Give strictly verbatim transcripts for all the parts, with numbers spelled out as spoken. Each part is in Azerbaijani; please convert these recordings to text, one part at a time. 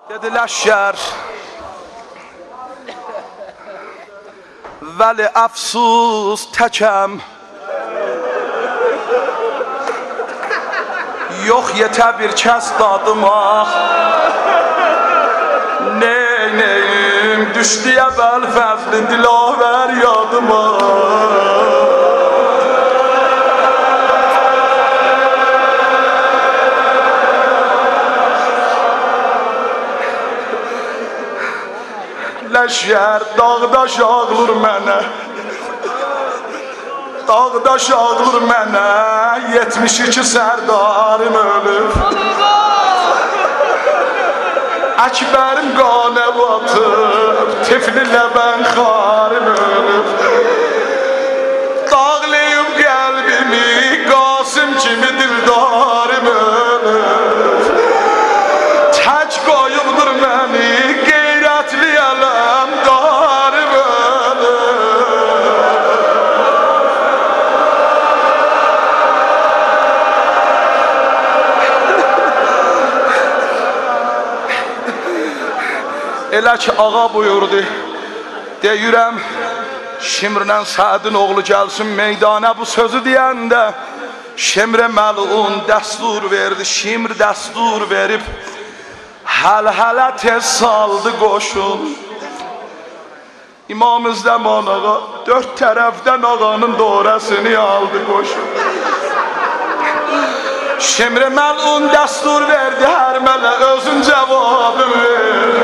Dediler şer veli əfsus təkəm. Yox yetə bir kəs dadıma. Ney neyim düşdü ya bəl fəzli dilavər yadıma. Leşyer dağdaş ağlır mənə, dağdaş ağlır mənə, yetmiş iki sərdarım ölüb. Əkbərim qanə batıb, tifli ləbən xarım ölüb. Dağlayıb qəlbimi, Qasım kimi dildarım ölüb. Tək qoyubdur məni, qeyrətli ələm darım ölüb. Elə ki ağa buyurdu, deyirəm Şimrlə Sədin oğlu gəlsin meydana. Bu sözü deyəndə Şimrə məlun dəstur verdi. Şimr dəstur verib həl-hələ tez saldı qoşun. İmam-ı Zəman ağa dörd tərəfdən ağanın dorəsini aldı qoşun. Şimr məlun dəstur verdi, hər mələ özün cavabı ver.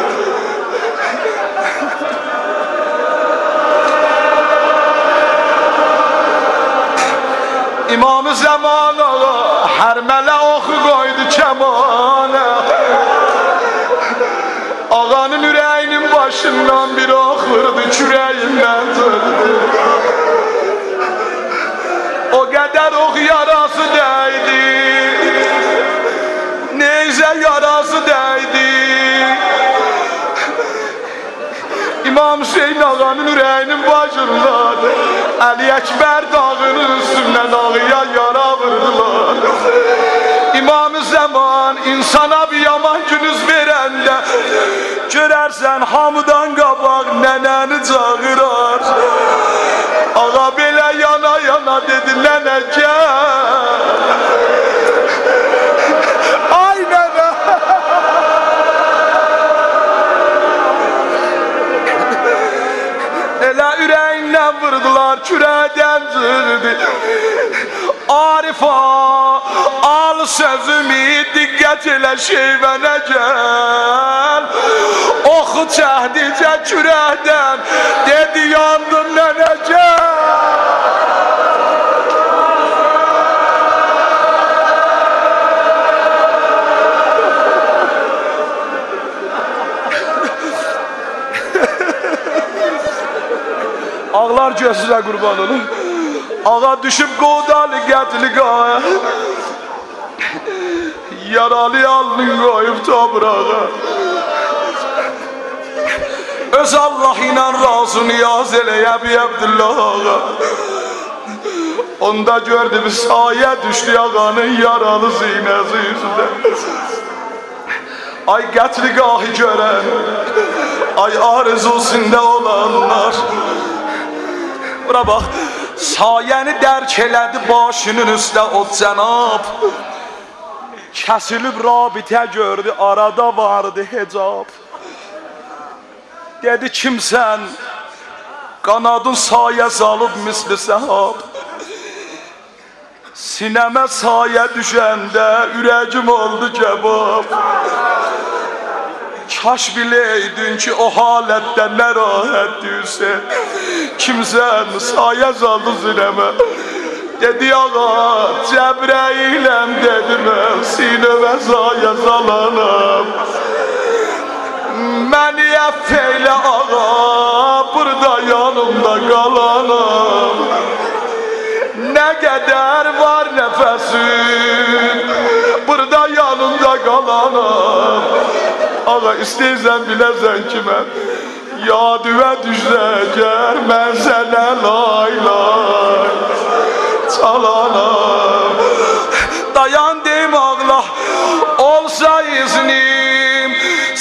İmam-ı Zəman ağa hər mələ oxu qoydu kəmana. Ağanın ürəyinin başından bir ox vurdu, kürəyindən döndü. O qədər ox yarası dəydi, neyzə yarası dəydi. İmam Hüseyin ağanın ürəyinin başından Əli Əkbər dağının üstündən ağıya yara vurdular. İmam-ı Zəman insana bir yaman günüz verəndə görərsən hamıdan qabaq nənəni çağırar. Ağa belə yana yana dedi, nənə gəl. Ay nənə. Elə ürəyindən vurdular, kürəkdən cırdı. Arifa, al sözümü, diqqət elə şeyvənə gəl. Oxu çəhdicə kürəkdən, dedi yandım nənə gəl. Ağlar gözünə qurban olun. Ağa düşüb qodalı qətli qaya. Yaralı alnın qoyub toprağa. Öz Allah ilə razı niyaz eləyə bi Əbdüllah ağa. Onda gördü bir sayə düşdü ağanın yaralı zinəsi yüzündə. Ay qətli qahı görən, ay arzusunda olanlar. Bura bax, sayəni dərk elədi başının üstə o cənab. Kəsilib rabitə gördü, arada vardı hecab. Dedi kimsən, qanadın sayə salıb misli səhab. Sinəmə sayə düşəndə ürəkim oldu kebab. Kaş biləydin ki o halətdə nə rahət düşsən. Kimsən sayə saldı sinəmə. Dedi ağa Cəbrəiləm dedi mən sinəmə sayə salanam. Məni əff eylə ağa burada yanımda qalanam. Nə qədər var nəfəsin burada yanımda qalanam. Ağa istəyirsən biləsən ki mən yadüvə düşəcər mən sənə lay lay çalanam. Dayan deyim ağla olsa iznim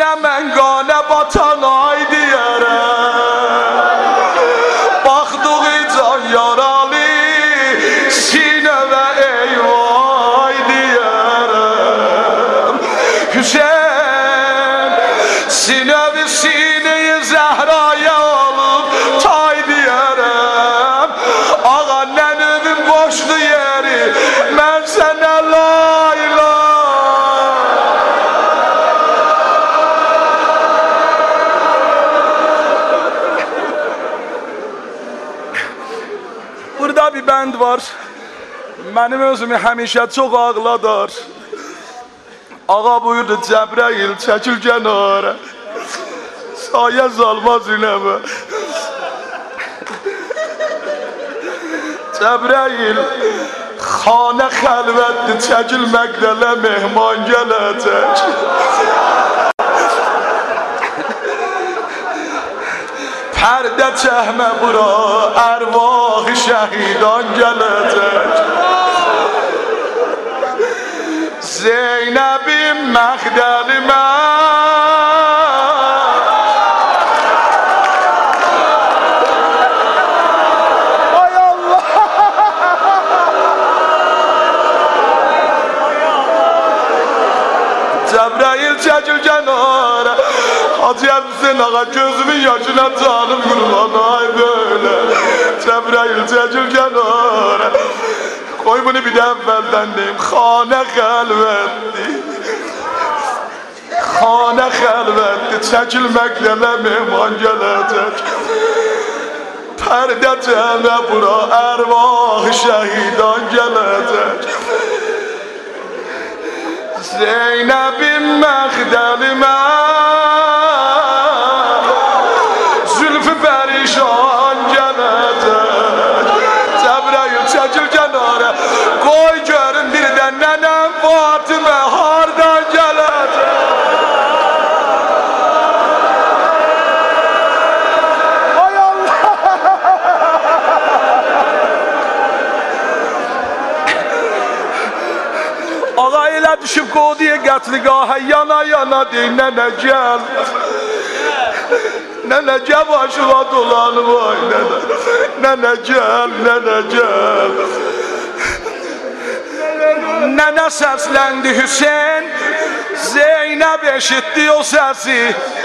sinə mən qanə batan ay deyərəm. Baxdığı can yaralı sinəvə eyvay deyərəm. Hüseyin sinəvi sineyi Zehraya alıb tay deyərəm. Ağa nənəmin boşlu yeri mən sənə lay lay. Burada bir bənd var. Mənim özümü həmişə çox ağladar. Ağa buyurdu Cəbrəil çəkil kənara. Sayə salmaz inəmə. Cəbrəil xanə xəlvətdir, çəkil məqdələ mehman gələcək. Pərdə çəhmə bura, ərvah-ı şəhidan gələcək. Zeynəbim məxdəlimə ay Allah! Cəbrəil çəkil kənara. Hacı Hüseyin ağa gözümün yaşına canım qurban ay böyle. Cəbrəil çəkil kənara. Qoy bunu bir də əvvəldən deyim. Xanə xəlvətdir. Xanə xəlvətdir. Çəkil məqdələ mehman gələcək. Pərdə cəmə bura ərvah-ı şəhidan gələcək. Zeynəbim məxdəlimə zülfü pərişan gələcək. Cəbrəil çəkil kənara. Qoy görün bir də nənəm Fatimə hardan gələcək. Ay Allah! Ağa elə düşüb qodiyə qətliqahə yana yana deyim nənə gəl. Nənə gəl başıma dolanım ay nənə. Nənə gəl, nənə gəl. Nənə səsləndi Hüseyin, Zeynəb eşitdi o səsi.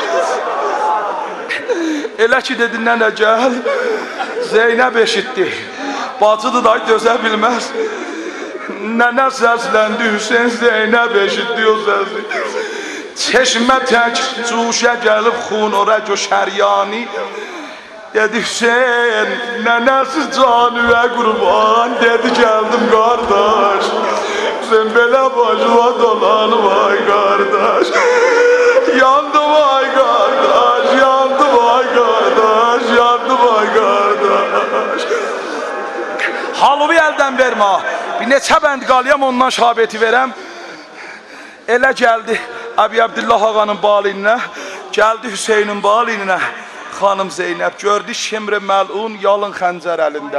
Elə ki dedi nənə gəl, Zeynəb eşitdi. Bacıdır da dözə bilməz. Nənə səsləndi Hüseyin, Zeynəb eşitdi o səsi. Çeşmə tək cuşə gəlib xun ora göşəryani. Dedi Hüseyin, nənəsiz canüvə qurban. Dedi gəldim qardaş. Hüseyin belə başıma dolanım ay qardaş. Yandım ay qardaş, yandım ay qardaş, yandım ay qardaş. Halıvi əldən vermə. Bir neçə bənd qalıyam ondan şahabeti verəm. Elə gəldi Əbi Abdullah ağanın balinə, gəldi Hüseynin balinə. Xanım Zeynəb gördü şimri məlun yalın xəncər əlində.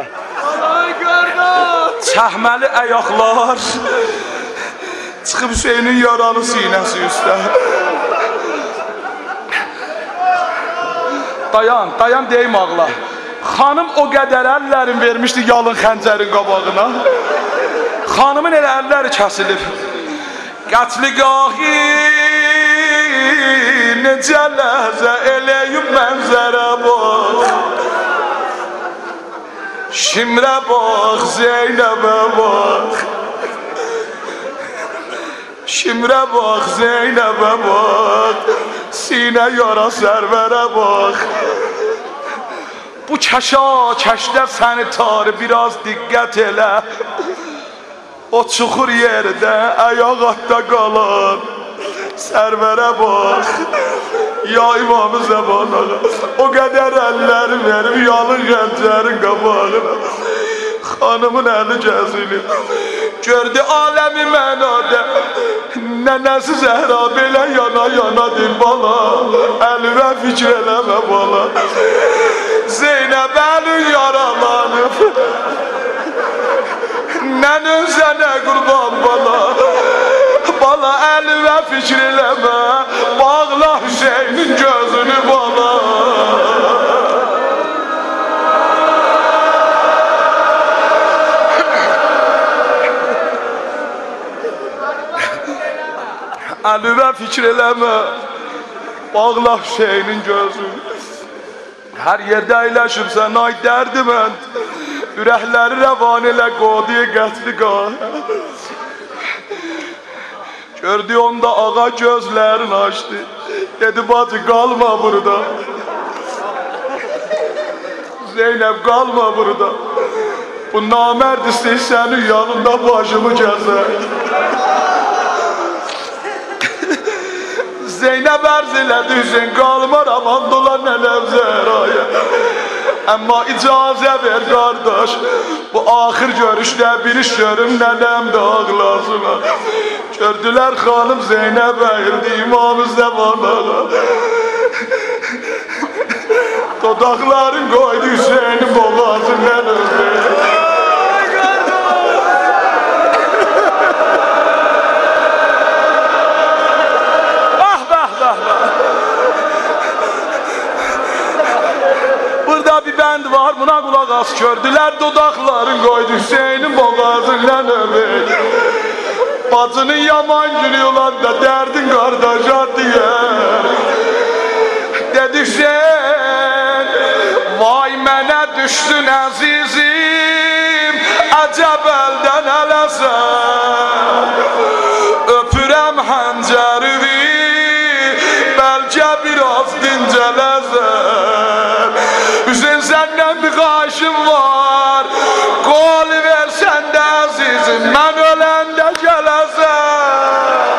Çəhməli əyaqlar çıxıb Hüseynin yaralı sinəsi üstə. Dayan, dayan deyim ağla. Xanım o qədər əllərin vermişdi yalın xəncərin qabağına. Xanımın elə əlləri kəsilib. Qətliqahı necə ləhzə eləyib mənzərə bax. Şimrə bax, Zeynəbə bax. Şimrə bax, Zeynəbə bax. Sinə yara sərvərə bax. Bu kəşa kəşdə səni tarı biraz diqqət elə. O çuxur yerdə ayaq atda qalan sərvərə bax. Ya İmam-ı Zəban ağa, o qədər əlləri verib yalın xəncərin qabağına. Xanımın əli gəzilir. Gördü aləmi mənada. Nənəsi Zəhra belə yana yana deyim bala. Əlivə fikr eləmə bala. Zeynəb əlin yaralanıb. Nənən sənə qurban bala. Bala əlivə fikr eləmə. Bağla Hüseyin. Əlüvə fikr eləmə, bağla Hüseynin gözünü. Hər yerdə əyləşibsən, ay dərdimənd, ürəkləri rəvan elə qodiyə qətli qah. Gördü onda ağa gözlərini açdı, dedi bacı qalma burada. Zeynəb qalma burada, bu namərd istəyir sənin yanında başımı gəzər. Zeynəb ərz elədi Hüseyin, qalmaram andola nənəm Zəhraya. Amma icazə ver qardaş, bu axır görüşdə bir iş görüm nənəm də ağlasın. Gördülər xanım Zeynəb əyildi İmam-ı Zəman ağa. Dodaqların qoydu Hüseynin boğazından öpür. Burada bir bənd var, buna qulaq as. Gördülər dodaqların qoydu Hüseynin boğazından öpür. Bacının yaman gülüyorlar da dərdin qardaşa deyər. Dedi Hüseyin, vay mənə düşdün əzizim, əcəb əldən ələsən. Öpürəm həncərini, bəlkə biraz dincələsən. Hüseyin səndən bir xahişim var, qol versən də əzizim, mən öləndə gələsən.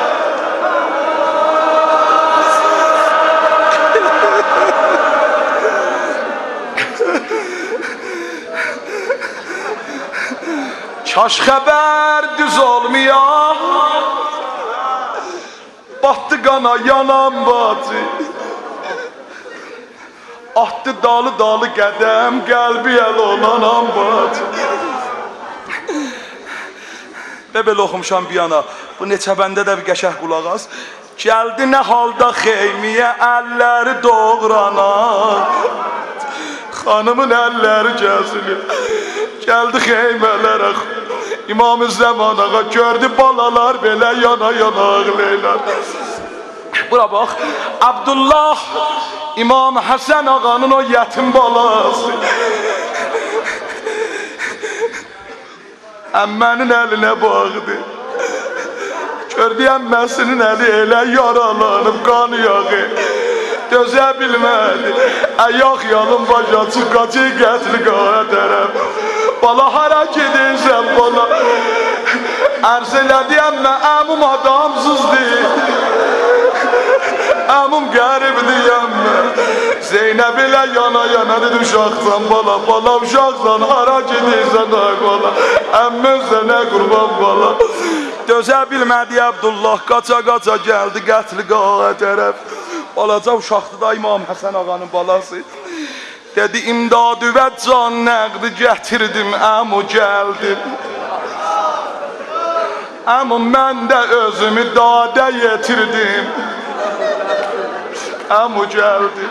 Kaş xəbər düz olmayan, batdı qana yanan bacı. Atdı dalı dalı qədəm, qəlbi əl olan bacı. Və belə oxumuşam bir yana, bu neçə bəndə də bir qəşəh qulaq as. Gəldi nə halda xeymiyə əlləri doğrana, xanımın əlləri gəzilir. Gəldi xeymələrə, İmam-ı Zəman ağa gördü balalar belə yana yana ağlaylar. Bura bax, Abdullah İmam Həsən ağanın o yetim balası. Əmmənin əlinə bağdı. Gördü əmməsinin əli elə yaralanıb, qan yağı. Dözə bilmədi, əyaq yalın baca çıx, qaçı qətli qağa tərəf. Bala hara gedirsən bala? Ərz elədi əmmə, əmum adamsızdır. Əmum qəribdir əmmə. Zeynəb elə yana yana dedi uşaqsan bala, bala uşaqsan hara gedirsən ay bala. Əmmə sənə qurban bala. Dözə bilmədi Abdullah, qaça qaça gəldi qətli qağa tərəf. Balaca uşaqdı da İmam Həsən ağanın balası. Dedi imdadı və can nəqdi gətirdim, əmu gəldim. Əmu mən də özümü dadə yetirdim. Əmu gəldim.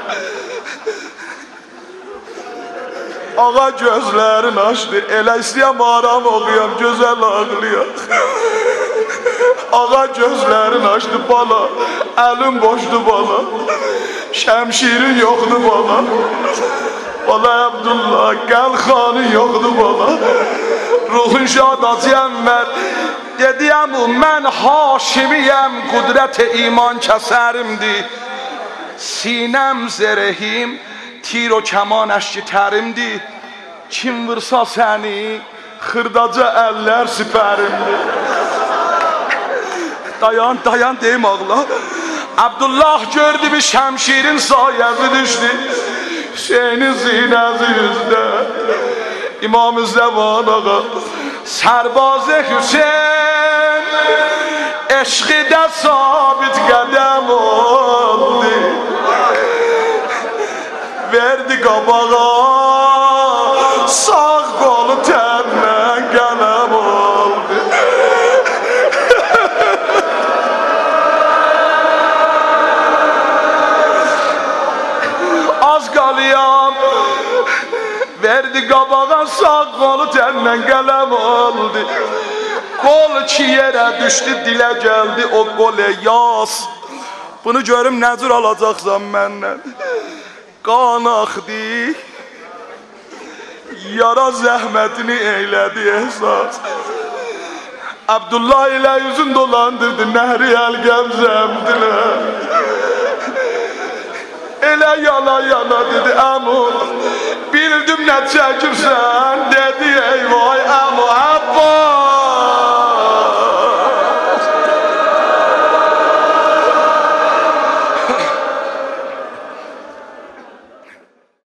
Ağa gözlərini açdı, elə istəyəm aram oxuyam, gözəl ağlayam. Ağa gözlərini açdı bala, əlim boşdu bala. Şəmşirin yoxdu bala. Bala Abdullah, qəlxanın yoxdu bala. Ruhun şad acı əmmər. Dediyəm o, mən Haşimiyəm, qudrət iman kəsərimdir. Sinəm zərəhim, tir o kəman əşki tərimdir. Kim vursa səni, xırdaca əllər süpərimdir. Dayan, dayan deyim ağla. Abdullah gördü bir şəmşirin sayəsi düşdü. Hüseynin zinəzi yüzdə. İmam-ı Zəman ağa, Sərbazı Hüseyin, eşqidə sabit qədəm oldu. Verdi qabağa, sağ qolu təndən qələm oldu. Az qalıyam, verdi qabağa, sağ qolu təndən qələm oldu. Kol ki yere düştü, dilə geldi o gole yaz. Bunu görüm nə cür alacaqsan məndən. Qan axdı, yara zəhmətini eylədi ehsas. Abdullah ilə yüzün dolandırdı, nəhri əlqəm zəmdilər. Elə yana yana dedi, əmu, bildim nə çəkirsən.